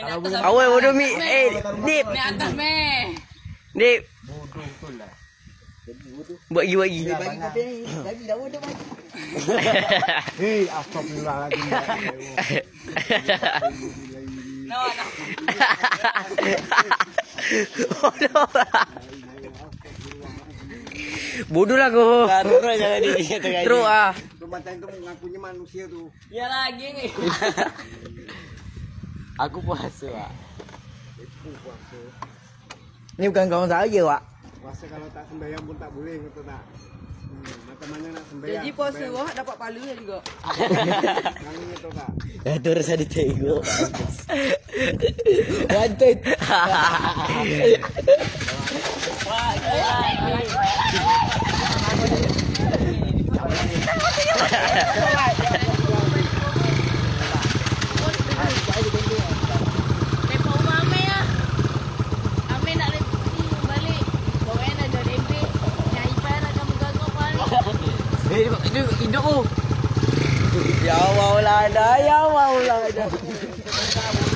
Awal bodoh mi. Dip. Ni atas meh. Dip. Bodoh betul lah. Buat gigi. Bagi kopi ni. Bagi dah bodoh bagi. Hei, astagfirullahaladzim. No. Bodoh lah kau. Terus jangan dia Teruk ah. Tu macam tu mengakunya manusia tu. Ya lagi ni. Aku puasa, Wak. Itu puasa. Ni bukan kawan saya, Wak. Puasa kalau tak sembahyang pun tak boleh, betul tak? Macam mana nak sembahyang? Jadi puasa wah dapat pahala juga. Kali itu tak? Dah terus ada tengok. Wanted. Hidup tu. Ya Allah, ya Allah.